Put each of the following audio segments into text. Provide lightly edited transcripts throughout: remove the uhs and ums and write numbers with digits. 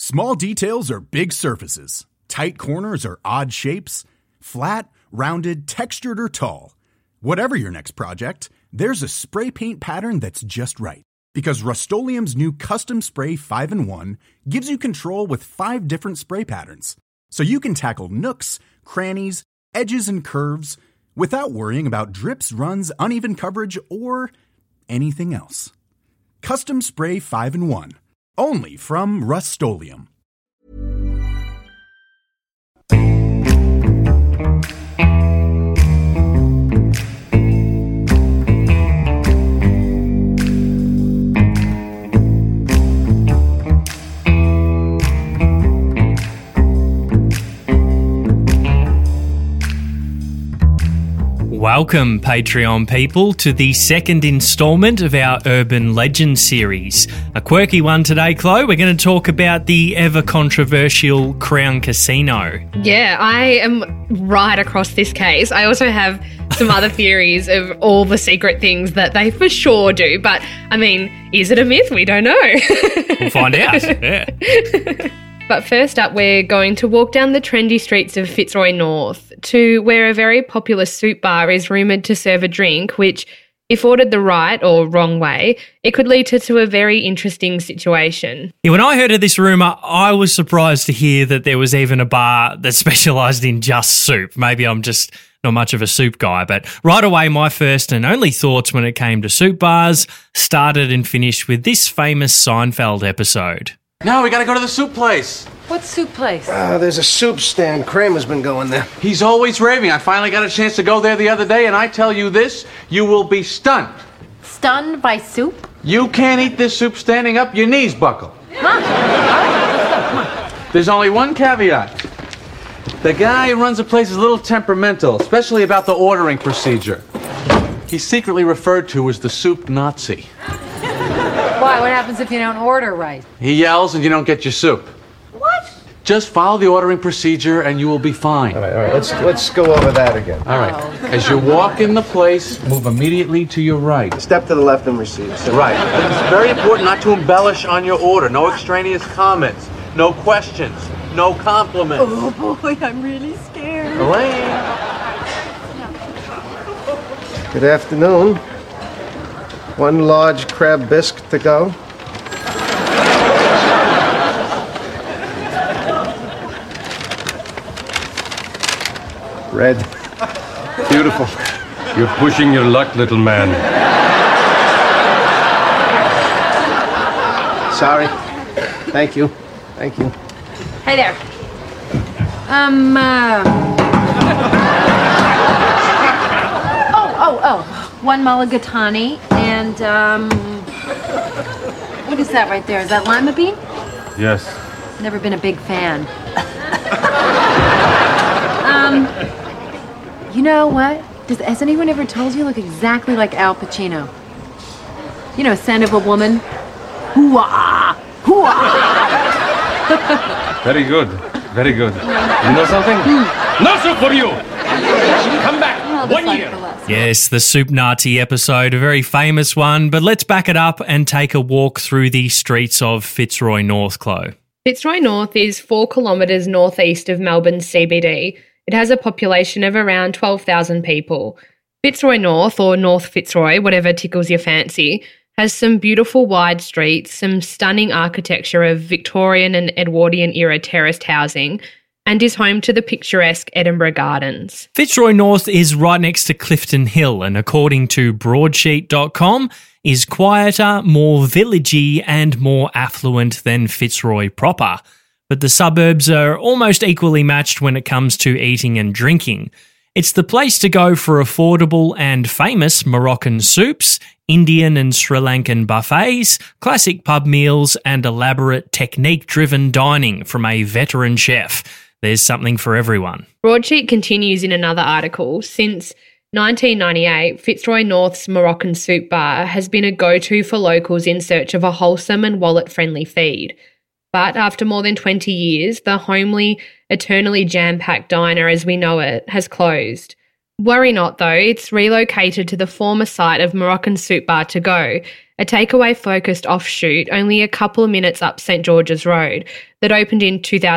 Small details are big surfaces. Tight corners are odd shapes. Flat, rounded, textured, or tall. Whatever your next project, there's a spray paint pattern that's just right. Because Rust-Oleum's new Custom Spray 5-in-1 gives you control with 5 different spray patterns. So you can tackle nooks, crannies, edges, and curves without worrying about drips, runs, uneven coverage, or anything else. Custom Spray 5-in-1. Only from Rust-Oleum. Welcome, Patreon people, to the second instalment of our Urban Legend series. A quirky one today, Chloe. We're going to talk about the ever-controversial Crown Casino. Yeah, I am right across this case. I also have some other theories of all the secret things that they for sure do. But, I mean, is it a myth? We don't know. We'll find out. Yeah. But first up, we're going to walk down the trendy streets of Fitzroy North to where a very popular soup bar is rumoured to serve a drink which, if ordered the right or wrong way, it could lead to a very interesting situation. Yeah, when I heard of this rumour, I was surprised to hear that there was even a bar that specialised in just soup. Maybe I'm just not much of a soup guy, but right away my first and only thoughts when it came to soup bars started and finished with this famous Seinfeld episode. No, we gotta go to the soup place. What soup place? There's a soup stand. Kramer's been going there. He's always raving. I finally got a chance to go there the other day, and I tell you this, you will be stunned. Stunned by soup? You can't eat this soup standing up, your knees buckle. There's only one caveat. The guy who runs the place is a little temperamental, especially about the ordering procedure. He's secretly referred to as the soup Nazi. Why? What happens if you don't order right? He yells and you don't get your soup. What? Just follow the ordering procedure and you will be fine. All right. Let's go over that again. All right. As you walk in the place, move immediately to your right. Step to the left and receive. Right. It's very important not to embellish on your order. No extraneous comments. No questions. No compliments. Oh boy, I'm really scared. Elaine. Good afternoon. One large crab bisque to go. Red. Beautiful. You're pushing your luck, little man. Sorry. Thank you. Thank you. Hey there. Oh. One mulligatawny and, what is that right there? Is that lima bean? Yes. Never been a big fan. You know what? Has anyone ever told you look exactly like Al Pacino? You know, Scent of a Woman? Hoo-ah! Hoo-ah! Very good. Very good. You know something? No soup for you! Come back. 1 year. Yes, the Soup Nazi episode, a very famous one, but let's back it up and take a walk through the streets of Fitzroy North, Chloe. Fitzroy North is 4 kilometres northeast of Melbourne's CBD. It has a population of around 12,000 people. Fitzroy North, or North Fitzroy, whatever tickles your fancy, has some beautiful wide streets, some stunning architecture of Victorian and Edwardian era terraced housing, and is home to the picturesque Edinburgh Gardens. Fitzroy North is right next to Clifton Hill and, according to Broadsheet.com, is quieter, more villagey and more affluent than Fitzroy proper. But the suburbs are almost equally matched when it comes to eating and drinking. It's the place to go for affordable and famous Moroccan soups, Indian and Sri Lankan buffets, classic pub meals and elaborate technique-driven dining from a veteran chef. There's something for everyone. Broadsheet continues in another article. Since 1998, Fitzroy North's Moroccan Soup Bar has been a go-to for locals in search of a wholesome and wallet-friendly feed. But after more than 20 years, the homely, eternally jam-packed diner as we know it has closed. Worry not though, it's relocated to the former site of Moroccan Soup Bar To Go, a takeaway-focused offshoot only a couple of minutes up St George's Road that opened in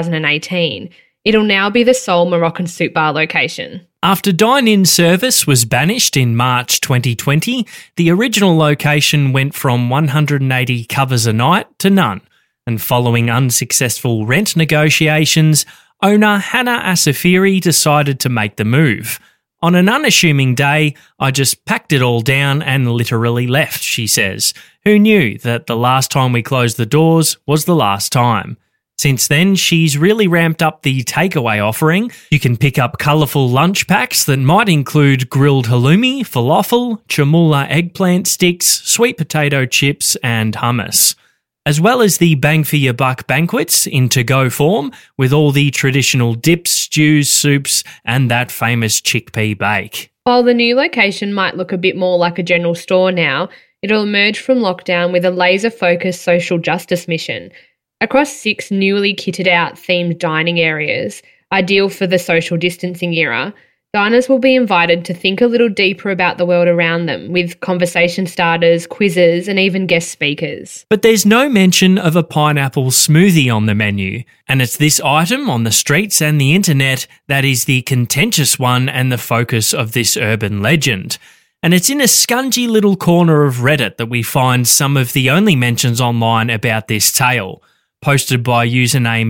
2018. It'll now be the sole Moroccan Soup Bar location. After dine-in service was banished in March 2020, the original location went from 180 covers a night to none, and following unsuccessful rent negotiations, owner Hannah Asafiri decided to make the move. On an unassuming day, I just packed it all down and literally left, she says. Who knew that the last time we closed the doors was the last time? Since then, she's really ramped up the takeaway offering. You can pick up colourful lunch packs that might include grilled halloumi, falafel, chamula eggplant sticks, sweet potato chips and hummus, as well as the bang for your buck banquets in to-go form with all the traditional dips, stews, soups and that famous chickpea bake. While the new location might look a bit more like a general store now, it'll emerge from lockdown with a laser-focused social justice mission. Across 6 newly kitted out themed dining areas, ideal for the social distancing era, diners will be invited to think a little deeper about the world around them, with conversation starters, quizzes, and even guest speakers. But there's no mention of a pineapple smoothie on the menu, and it's this item on the streets and the internet that is the contentious one and the focus of this urban legend. And it's in a scungy little corner of Reddit that we find some of the only mentions online about this tale. Posted by username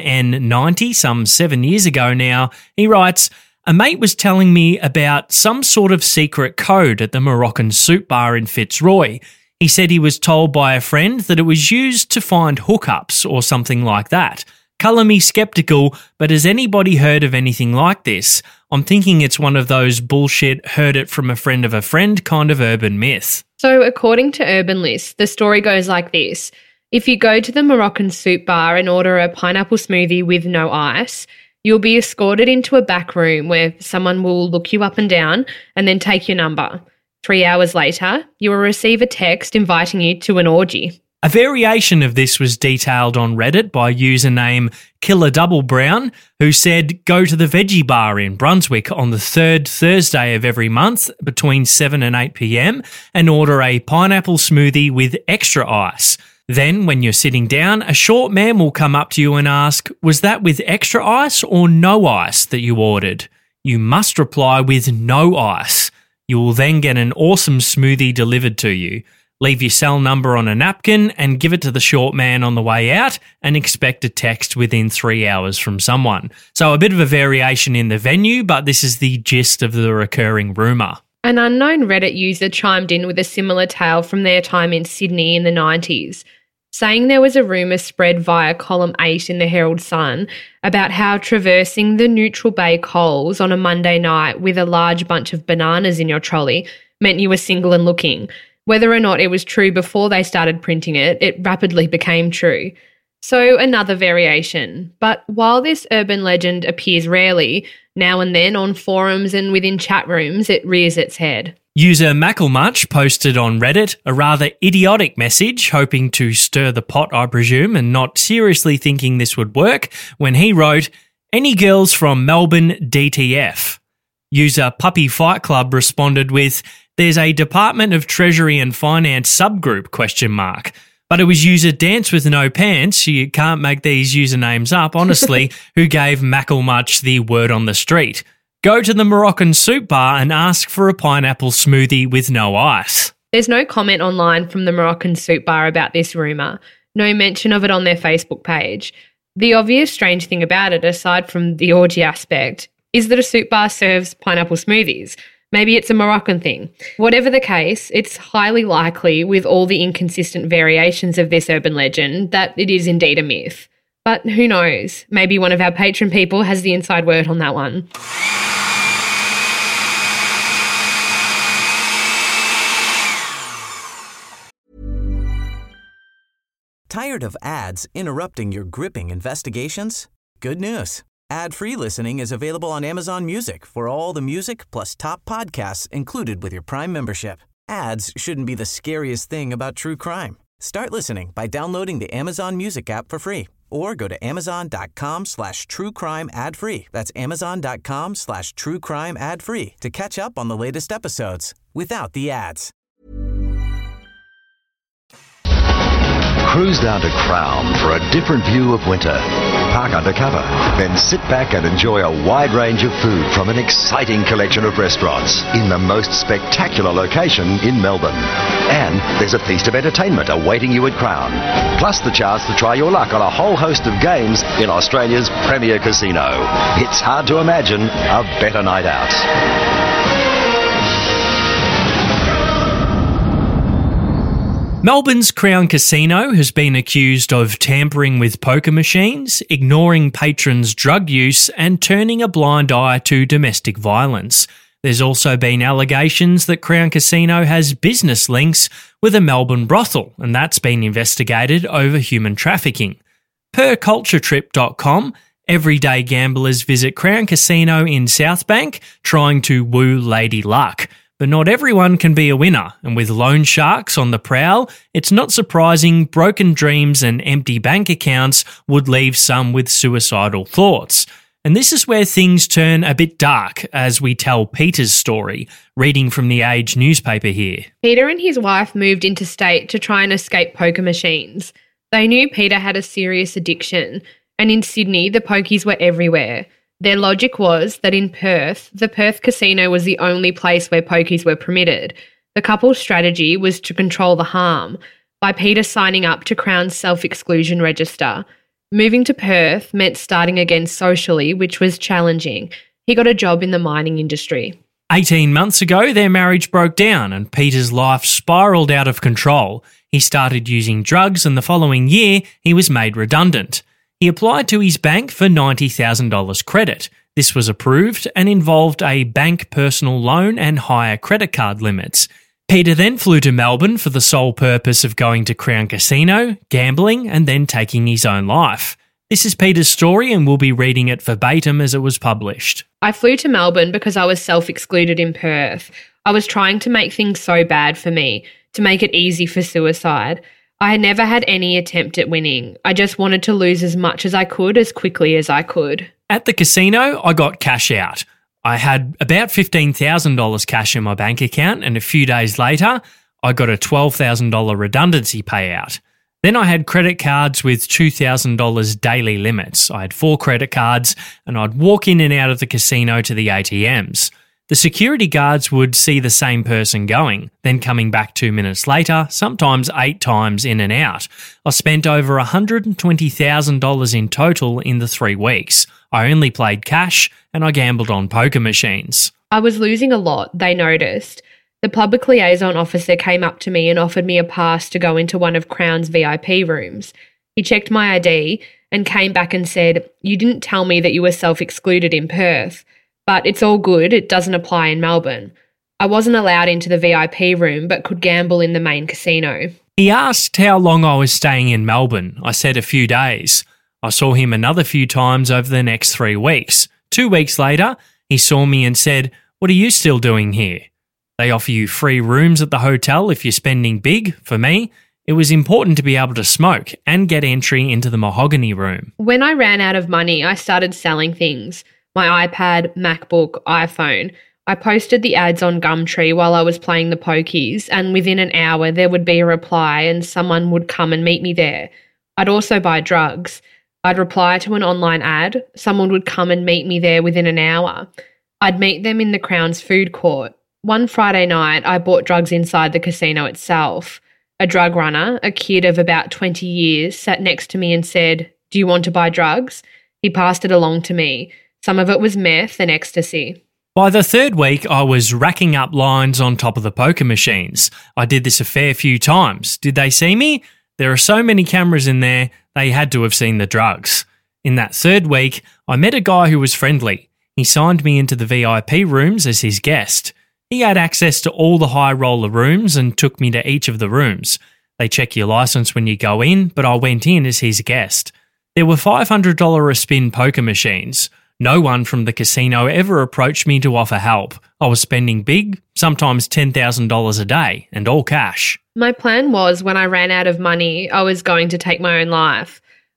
TimN90 some 7 years ago now, he writes, "A mate was telling me about some sort of secret code at the Moroccan Soup Bar in Fitzroy. He said he was told by a friend that it was used to find hookups or something like that. Colour me skeptical, but has anybody heard of anything like this? I'm thinking it's one of those bullshit heard it from a friend of a friend kind of urban myth." So according to Urban List, the story goes like this. If you go to the Moroccan Soup Bar and order a pineapple smoothie with no ice, you'll be escorted into a back room where someone will look you up and down and then take your number. 3 hours later, you will receive a text inviting you to an orgy. A variation of this was detailed on Reddit by username Killer Double Brown, who said, "Go to the Veggie Bar in Brunswick on the 3rd Thursday of every month between 7 and 8 p.m. and order a pineapple smoothie with extra ice. Then, when you're sitting down, a short man will come up to you and ask, 'Was that with extra ice or no ice that you ordered?' You must reply with no ice. You will then get an awesome smoothie delivered to you. Leave your cell number on a napkin and give it to the short man on the way out and expect a text within 3 hours from someone." So a bit of a variation in the venue, but this is the gist of the recurring rumour. An unknown Reddit user chimed in with a similar tale from their time in Sydney in the 90s, saying there was a rumour spread via column 8 in the Herald Sun about how traversing the Neutral Bay Coles on a Monday night with a large bunch of bananas in your trolley meant you were single and looking. Whether or not it was true before they started printing it, it rapidly became true. So another variation. But while this urban legend appears rarely, now and then on forums and within chat rooms, it rears its head. User Macklemuch posted on Reddit a rather idiotic message, hoping to stir the pot, I presume, and not seriously thinking this would work, when he wrote, "Any girls from Melbourne DTF?" User Puppy Fight Club responded with, "There's a Department of Treasury and Finance subgroup ? But it was user Dance with No Pants, you can't make these usernames up, honestly, who gave Macklemuch the word on the street. Go to the Moroccan Soup Bar and ask for a pineapple smoothie with no ice." There's no comment online from the Moroccan Soup Bar about this rumour, no mention of it on their Facebook page. The obvious strange thing about it, aside from the orgy aspect, is that a soup bar serves pineapple smoothies. Maybe it's a Moroccan thing. Whatever the case, it's highly likely, with all the inconsistent variations of this urban legend, that it is indeed a myth. But who knows? Maybe one of our patron people has the inside word on that one. Tired of ads interrupting your gripping investigations? Good news. Ad-free listening is available on Amazon Music for all the music plus top podcasts included with your Prime membership. Ads shouldn't be the scariest thing about true crime. Start listening by downloading the Amazon Music app for free or go to amazon.com/truecrime ad-free. That's amazon.com/truecrime ad-free to catch up on the latest episodes without the ads. Cruise down to Crown for a different view of winter. Park undercover, then sit back and enjoy a wide range of food from an exciting collection of restaurants in the most spectacular location in Melbourne. And there's a feast of entertainment awaiting you at Crown, plus the chance to try your luck on a whole host of games in Australia's premier casino. It's hard to imagine a better night out. Melbourne's Crown Casino has been accused of tampering with poker machines, ignoring patrons' drug use, and turning a blind eye to domestic violence. There's also been allegations that Crown Casino has business links with a Melbourne brothel, and that's been investigated over human trafficking. Per culturetrip.com, everyday gamblers visit Crown Casino in Southbank trying to woo Lady Luck. But not everyone can be a winner, and with loan sharks on the prowl, it's not surprising broken dreams and empty bank accounts would leave some with suicidal thoughts. And this is where things turn a bit dark as we tell Peter's story, reading from the Age newspaper here. Peter and his wife moved interstate to try and escape poker machines. They knew Peter had a serious addiction, and in Sydney the pokies were everywhere. Their logic was that in Perth, the Perth casino was the only place where pokies were permitted. The couple's strategy was to control the harm by Peter signing up to Crown's self-exclusion register. Moving to Perth meant starting again socially, which was challenging. He got a job in the mining industry. 18 months ago, their marriage broke down and Peter's life spiralled out of control. He started using drugs and the following year, he was made redundant. He applied to his bank for $90,000 credit. This was approved and involved a bank personal loan and higher credit card limits. Peter then flew to Melbourne for the sole purpose of going to Crown Casino, gambling, and then taking his own life. This is Peter's story and we'll be reading it verbatim as it was published. I flew to Melbourne because I was self-excluded in Perth. I was trying to make things so bad for me, to make it easy for suicide. I had never had any attempt at winning. I just wanted to lose as much as I could as quickly as I could. At the casino, I got cash out. I had about $15,000 cash in my bank account, and a few days later, I got a $12,000 redundancy payout. Then I had credit cards with $2,000 daily limits. I had 4 credit cards, and I'd walk in and out of the casino to the ATMs. The security guards would see the same person going, then coming back 2 minutes later, sometimes 8 times in and out. I spent over $120,000 in total in the 3 weeks. I only played cash and I gambled on poker machines. I was losing a lot, they noticed. The public liaison officer came up to me and offered me a pass to go into one of Crown's VIP rooms. He checked my ID and came back and said, "You didn't tell me that you were self-excluded in Perth. But it's all good, it doesn't apply in Melbourne." I wasn't allowed into the VIP room but could gamble in the main casino. He asked how long I was staying in Melbourne. I said a few days. I saw him another few times over the next 3 weeks. 2 weeks later, he saw me and said, "What are you still doing here?" They offer you free rooms at the hotel if you're spending big. For me, it was important to be able to smoke and get entry into the mahogany room. When I ran out of money, I started selling things. My iPad, MacBook, iPhone. I posted the ads on Gumtree while I was playing the pokies, and within an hour there would be a reply and someone would come and meet me there. I'd also buy drugs. I'd reply to an online ad. Someone would come and meet me there within an hour. I'd meet them in the Crown's food court. One Friday night, I bought drugs inside the casino itself. A drug runner, a kid of about 20 years, sat next to me and said, "Do you want to buy drugs?" He passed it along to me. Some of it was meth and ecstasy. By the 3rd week, I was racking up lines on top of the poker machines. I did this a fair few times. Did they see me? There are so many cameras in there, they had to have seen the drugs. In that 3rd week, I met a guy who was friendly. He signed me into the VIP rooms as his guest. He had access to all the high roller rooms and took me to each of the rooms. They check your license when you go in, but I went in as his guest. There were $500 a spin poker machines. No one from the casino ever approached me to offer help. I was spending big, sometimes $10,000 a day, and all cash. My plan was when I ran out of money, I was going to take my own life.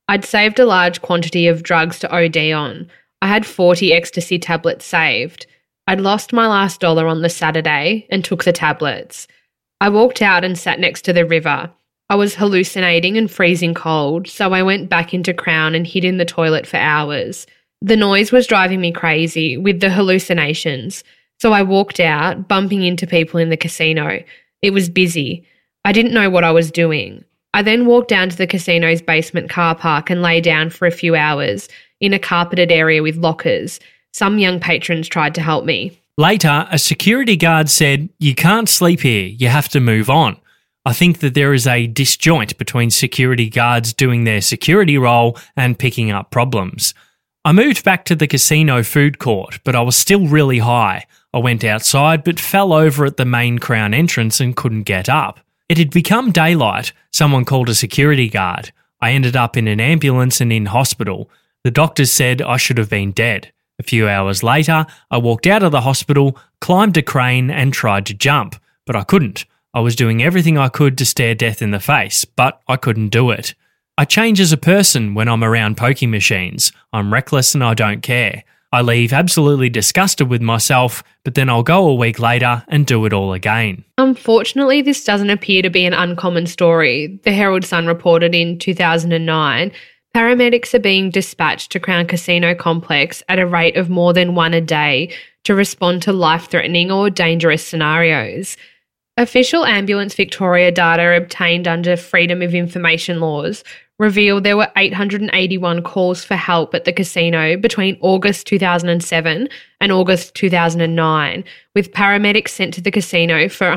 I'd saved a large quantity of drugs to OD on. I had 40 ecstasy tablets saved. I'd lost my last dollar on the Saturday and took the tablets. I walked out and sat next to the river. I was hallucinating and freezing cold, so I went back into Crown and hid in the toilet for hours. The noise was driving me crazy with the hallucinations, so I walked out, bumping into people in the casino. It was busy. I didn't know what I was doing. I then walked down to the casino's basement car park and lay down for a few hours in a carpeted area with lockers. Some young patrons tried to help me. Later, a security guard said, "You can't sleep here, you have to move on." I think that there is a disjoint between security guards doing their security role and picking up problems. I moved back to the casino food court, but I was still really high. I went outside but fell over at the main Crown entrance and couldn't get up. It had become daylight. Someone called a security guard. I ended up in an ambulance and in hospital. The doctors said I should have been dead. A few hours later, I walked out of the hospital, climbed a crane and tried to jump, but I couldn't. I was doing everything I could to stare death in the face, but I couldn't do it. I change as a person when I'm around pokie machines. I'm reckless and I don't care. I leave absolutely disgusted with myself, but then I'll go a week later and do it all again. Unfortunately, this doesn't appear to be an uncommon story. The Herald Sun reported in 2009, paramedics are being dispatched to Crown Casino Complex at a rate of more than one a day to respond to life-threatening or dangerous scenarios. Official Ambulance Victoria data obtained under Freedom of Information laws revealed there were 881 calls for help at the casino between August 2007 and August 2009, with paramedics sent to the casino for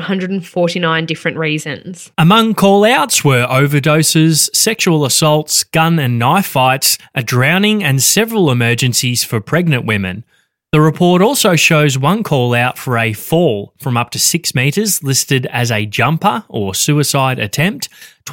149 different reasons. Among call-outs were overdoses, sexual assaults, gun and knife fights, a drowning and several emergencies for pregnant women. The report also shows one call-out for a fall from up to 6 metres listed as a jumper or suicide attempt,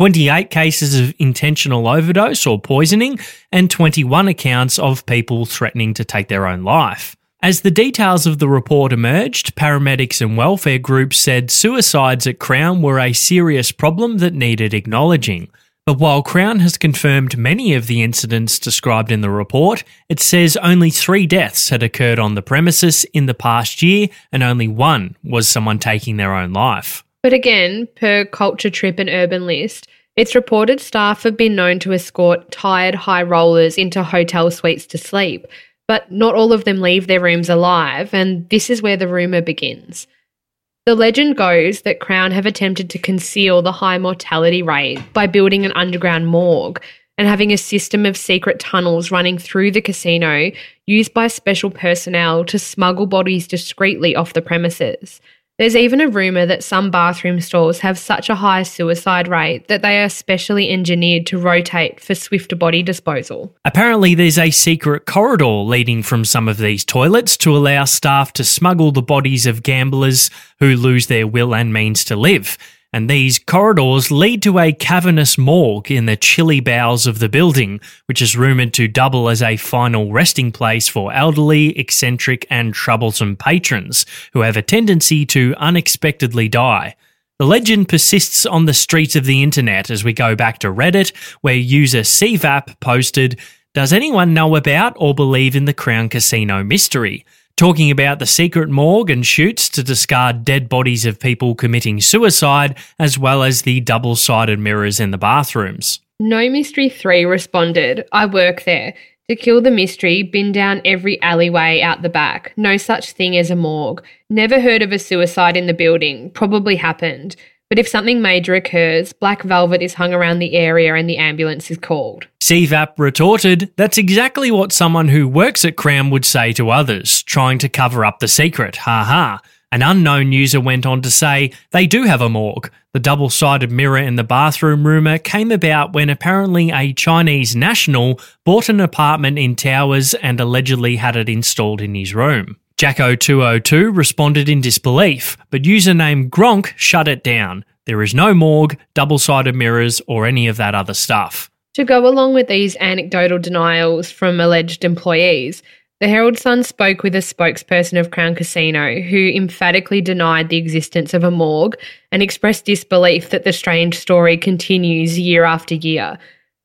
28 cases of intentional overdose or poisoning, and 21 accounts of people threatening to take their own life. As the details of the report emerged, paramedics and welfare groups said suicides at Crown were a serious problem that needed acknowledging. But while Crown has confirmed many of the incidents described in the report, it says only 3 deaths had occurred on the premises in the past year and only 1 was someone taking their own life. But again, per Culture Trip and Urban List, it's reported staff have been known to escort tired high rollers into hotel suites to sleep, but not all of them leave their rooms alive, and this is where the rumour begins. The legend goes that Crown have attempted to conceal the high mortality rate by building an underground morgue and having a system of secret tunnels running through the casino used by special personnel to smuggle bodies discreetly off the premises. There's even a rumour that some bathroom stalls have such a high suicide rate that they are specially engineered to rotate for swifter body disposal. Apparently there's a secret corridor leading from some of these toilets to allow staff to smuggle the bodies of gamblers who lose their will and means to live. And these corridors lead to a cavernous morgue in the chilly bowels of the building, which is rumoured to double as a final resting place for elderly, eccentric and troublesome patrons who have a tendency to unexpectedly die. The legend persists on the streets of the internet as we go back to Reddit, where user CVAP posted, "Does anyone know about or believe in the Crown Casino mystery?" Talking about the secret morgue and chutes to discard dead bodies of people committing suicide, as well as the double-sided mirrors in the bathrooms. No Mystery 3 responded, "I work there. To kill the mystery, bin down every alleyway out the back. No such thing as a morgue. Never heard of a suicide in the building. Probably happened. But if something major occurs, black velvet is hung around the area and the ambulance is called." CVAP retorted, "That's exactly what someone who works at Crown would say to others, trying to cover up the secret, ha. An unknown user went on to say, "They do have a morgue. The double-sided mirror in the bathroom rumour came about when apparently a Chinese national bought an apartment in Towers and allegedly had it installed in his room." Jacko202 responded in disbelief, but username Gronk shut it down. There is no morgue, double-sided mirrors, or any of that other stuff. To go along with these anecdotal denials from alleged employees, the Herald Sun spoke with a spokesperson of Crown Casino who emphatically denied the existence of a morgue and expressed disbelief that the strange story continues year after year.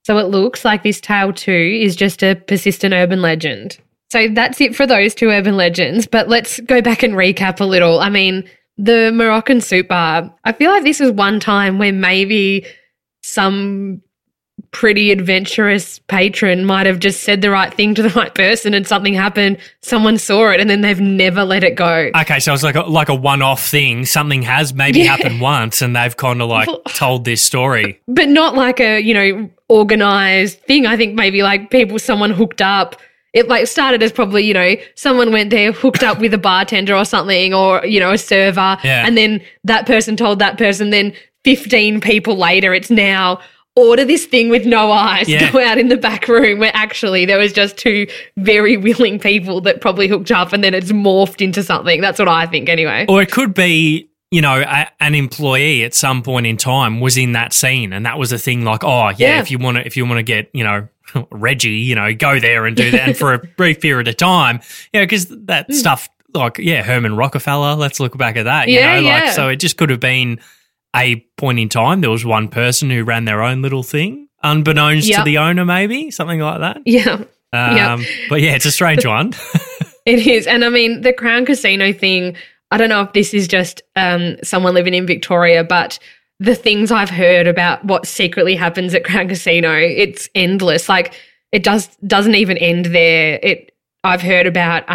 So it looks like this tale too is just a persistent urban legend. So that's it for those 2 urban legends, but let's go back and recap a little. I mean, the Moroccan soup bar, I feel like this was one time where maybe some pretty adventurous patron might have just said the right thing to the right person and something happened, someone saw it, and then they've never let it go. Okay, so it's like a one-off thing. Something has maybe happened once and they've kind of like told this story. But not like a, organised thing. I think maybe like someone hooked up. It like started as probably, someone went there, hooked up with a bartender or something, or, a server. Yeah. And then that person told that person, then 15 people later, it's now order this thing with no eyes, go out in the back room where actually there was just 2 very willing people that probably hooked up and then it's morphed into something. That's what I think anyway. Or it could be, an employee at some point in time was in that scene and that was a thing like, if you want to get, Reggie, go there and do that. And for a brief period of time, because that stuff like, Herman Rockefeller, let's look back at that, so it just could have been a point in time. There was one person who ran their own little thing, unbeknownst to the owner, maybe something like that. Yeah. But it's a strange one. It is. And I mean, the Crown Casino thing, I don't know if this is just someone living in Victoria, but the things I've heard about what secretly happens at Crown Casino, it's endless. Like it doesn't even end there. I've heard about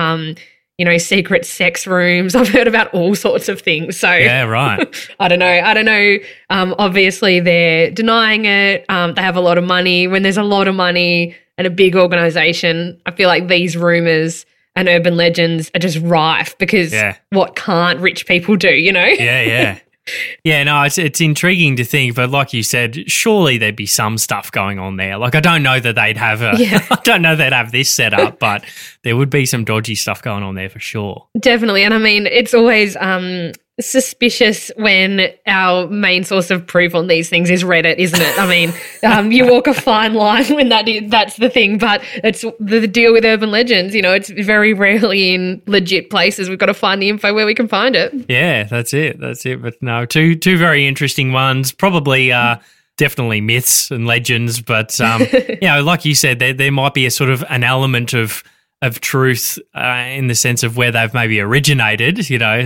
secret sex rooms. I've heard about all sorts of things. So yeah, right. I don't know. Obviously they're denying it. They have a lot of money. When there's a lot of money and a big organisation, I feel like these rumours and urban legends are just rife because what can't rich people do, Yeah. Yeah, no, it's intriguing to think, but like you said, surely there'd be some stuff going on there. Like I don't know that they'd have I don't know they'd have this set up, but there would be some dodgy stuff going on there for sure. Definitely. And I mean, it's always suspicious when our main source of proof on these things is Reddit, isn't it? I mean, you walk a fine line when that's the thing, but it's the deal with urban legends, it's very rarely in legit places. We've got to find the info where we can find it. Yeah, that's it. But no, two very interesting ones, probably definitely myths and legends, but like you said, there might be a sort of an element of truth in the sense of where they've maybe originated,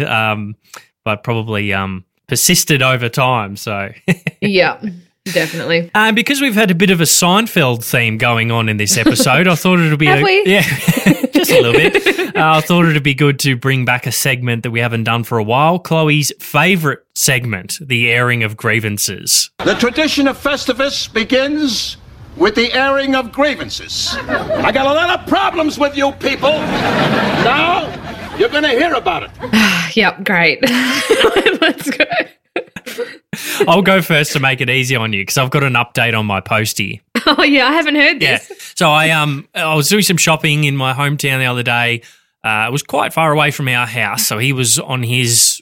but probably persisted over time. So yeah, definitely. Because we've had a bit of a Seinfeld theme going on in this episode, I thought it would be just a little bit. I thought it would be good to bring back a segment that we haven't done for a while. Chloe's favourite segment, the airing of grievances. The tradition of Festivus begins with the airing of grievances. I got a lot of problems with you people. Now you're going to hear about it. Yep, great. Let's go. I'll go first to make it easy on you because I've got an update on my postie. Oh, yeah, I haven't heard this. Yeah. So I was doing some shopping in my hometown the other day. It was quite far away from our house, so he was on his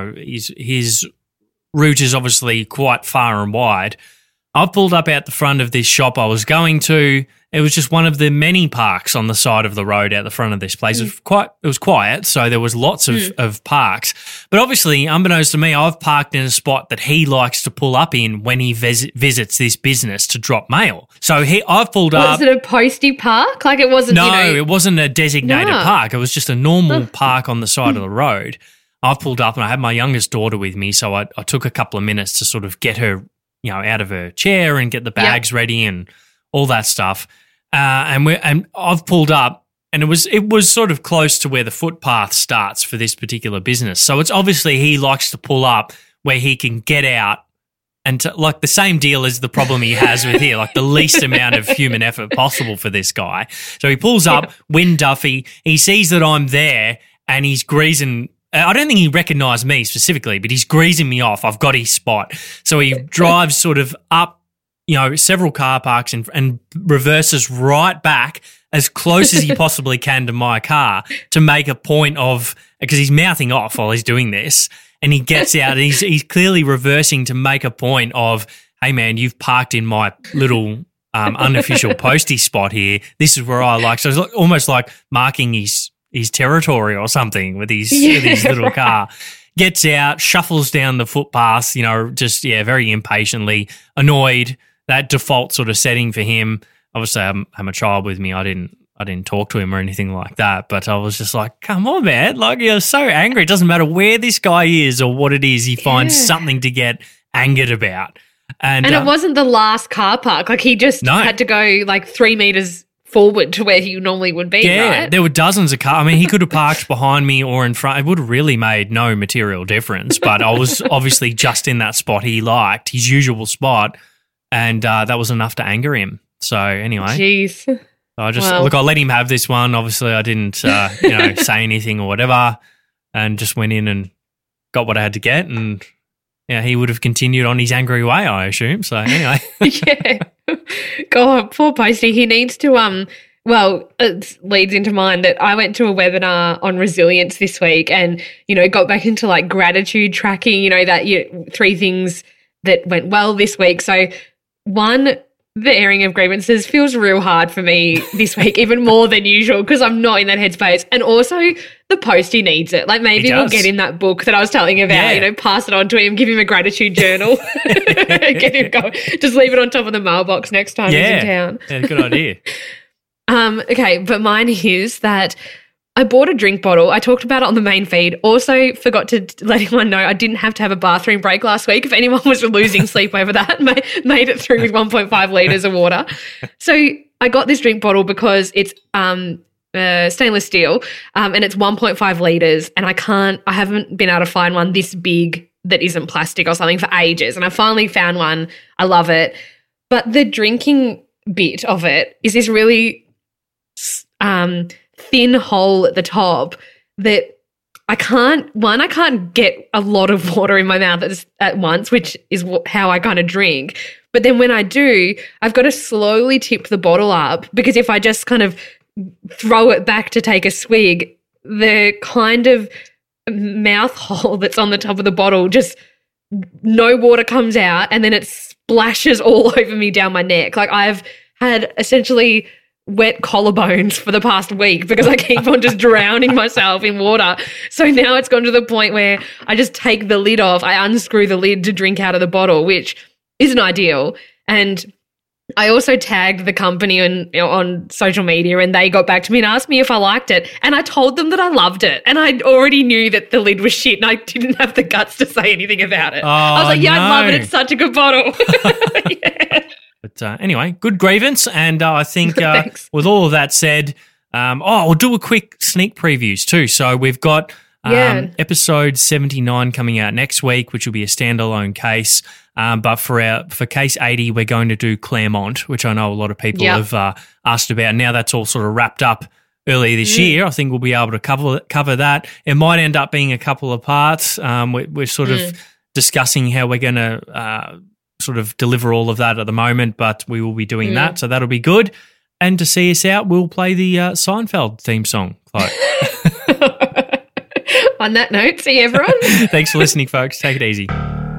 route is obviously quite far and wide. I pulled up out the front of this shop I was going to. It was just one of the many parks on the side of the road out the front of this place. It was quiet, so there was lots of parks. But obviously, unbeknownst to me, I've parked in a spot that he likes to pull up in when he visits this business to drop mail. So I've pulled up. Was it a postie park? Like it wasn't, No, it wasn't a designated park. It was just a normal park on the side of the road. I've pulled up and I had my youngest daughter with me, so I took a couple of minutes to sort of get her out of her chair and get the bags ready and all that stuff. And I've pulled up, and it was sort of close to where the footpath starts for this particular business. So it's obviously he likes to pull up where he can get out and like the same deal as the problem he has with here, like the least amount of human effort possible for this guy. So he pulls up, Win Duffy. He sees that I'm there, and he's greasing. I don't think he recognised me specifically, but he's greasing me off. I've got his spot. So he drives sort of up, several car parks and reverses right back as close as he possibly can to my car to make a point of, because he's mouthing off while he's doing this, and he gets out and he's clearly reversing to make a point of, hey man, you've parked in my little unofficial postie spot here. This is where I like. So it's almost like marking his territory or something with his little car. Gets out, shuffles down the footpath, just very impatiently, annoyed that default sort of setting for him. Obviously, I'm a child with me. I didn't talk to him or anything like that, but I was just like, come on, man. Like, you're so angry. It doesn't matter where this guy is or what it is. He finds something to get angered about. And it wasn't the last car park. Like, he just had to go like 3 meters forward to where he normally would be, right? There were dozens of cars. I mean, he could have parked behind me or in front. It would have really made no material difference, but I was obviously just in that spot he liked, his usual spot, and that was enough to anger him. So anyway. Jeez. I just look. I let him have this one. Obviously, I didn't, say anything or whatever, and just went in and got what I had to get. And he would have continued on his angry way, I assume. So anyway, God, poor Posty. He needs to. Well, it leads into mine that I went to a webinar on resilience this week, and got back into like gratitude tracking. That 3 things that went well this week. So one. The airing of grievances feels real hard for me this week, even more than usual, because I'm not in that headspace. And also, the Posty needs it. Like, maybe we'll get him that book that I was telling you about, pass it on to him, give him a gratitude journal, get him going. Just leave it on top of the mailbox next time he's in town. Yeah, good idea. Okay, but mine is that I bought a drink bottle. I talked about it on the main feed. Also forgot to let anyone know I didn't have to have a bathroom break last week. If anyone was losing sleep over that, made it through with 1.5 litres of water. So I got this drink bottle because it's stainless steel and it's 1.5 litres, and I haven't been able to find one this big that isn't plastic or something for ages, and I finally found one. I love it. But the drinking bit of it is this really thin hole at the top that I can't get a lot of water in my mouth at once, which is how I kind of drink. But then when I do, I've got to slowly tip the bottle up, because if I just kind of throw it back to take a swig, the kind of mouth hole that's on the top of the bottle, just no water comes out, and then it splashes all over me down my neck. Like, I've had essentially wet collarbones for the past week because I keep on just drowning myself in water. So now it's gone to the point where I just take the lid off, I unscrew the lid to drink out of the bottle, which isn't ideal. And I also tagged the company on social media, and they got back to me and asked me if I liked it. And I told them that I loved it. And I already knew that the lid was shit, and I didn't have the guts to say anything about it. I was like, I love it. It's such a good bottle. But anyway, good grievance, and I think with all of that said, we'll do a quick sneak previews too. So we've got episode 79 coming out next week, which will be a standalone case. But for case 80, we're going to do Claremont, which I know a lot of people have asked about. Now that's all sort of wrapped up early this year. I think we'll be able to cover that. It might end up being a couple of parts. We're sort of discussing how we're going to sort of deliver all of that at the moment, but we will be doing that, so that'll be good. And to see us out, we'll play the Seinfeld theme song, Chloe. On that note, see you, everyone. Thanks for listening, folks. Take it easy.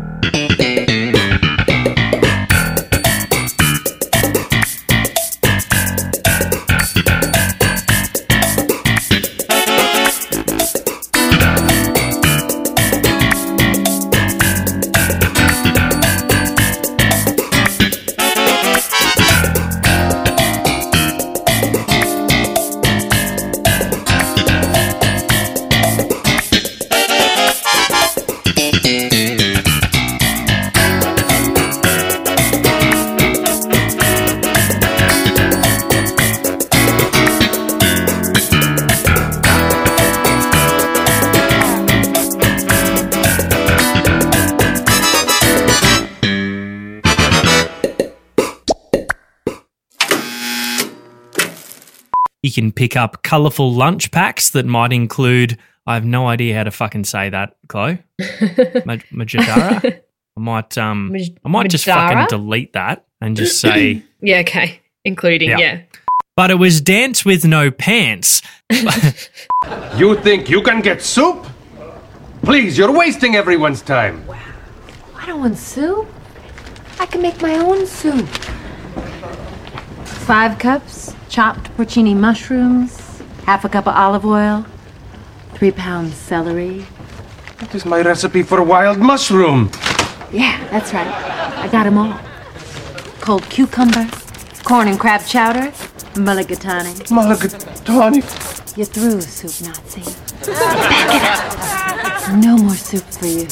You can pick up colourful lunch packs that might include, I have no idea how to fucking say that, Chloe. Majadara? I might just fucking delete that and just say... Yeah, okay. Including, yeah. But it was Dance with No Pants. You think you can get soup? Please, you're wasting everyone's time. I don't want soup. I can make my own soup. 5 cups chopped porcini mushrooms, half a cup of olive oil, 3 pounds celery. That is my recipe for wild mushroom. Yeah, that's right. I got them all. cold cucumber, corn and crab chowder, mulligatawny. Mulligatawny. You're through, Soup Nazi. Back it up. No more soup for you.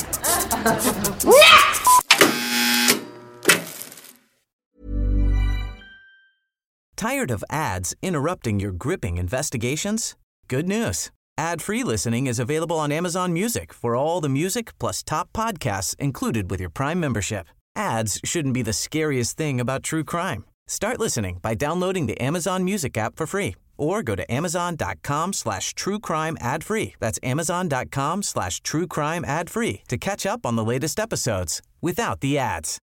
Tired of ads interrupting your gripping investigations? Good news. Ad-free listening is available on Amazon Music for all the music plus top podcasts included with your Prime membership. Ads shouldn't be the scariest thing about true crime. Start listening by downloading the Amazon Music app for free or go to amazon.com/truecrime ad-free. That's amazon.com/truecrime ad-free to catch up on the latest episodes without the ads.